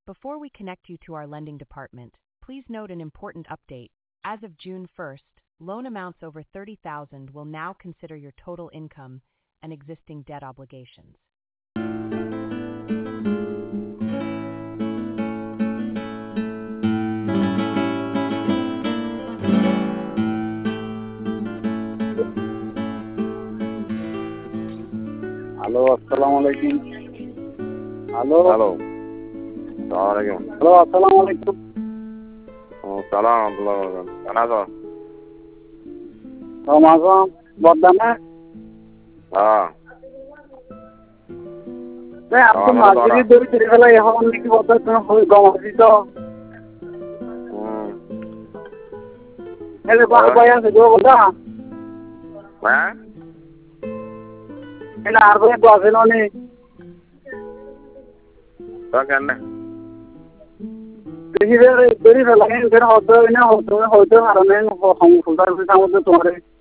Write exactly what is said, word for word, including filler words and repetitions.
Before we connect you to our lending department, please note an important update. As of June first, loan amounts over thirty thousand will now consider your total income and existing debt obligations. Hello, assalamu alaikum. Hello. Hello. Assalamu alaikum. Hello, assalamu alaikum. Oh, salam alaikum. Kenapa? Ramadan, Badana. Ah. Saya aku maghrib dari dari kalau ya orang ni kita tu nak gaul itu. Hmm. Hele bah bayar sejual dah. Mana? Hele harga itu apa ni? Tak kena. Jadi dari dari kalau ni kita hotel ni hotel hotel hari ni orang sudah kita tu tu hari.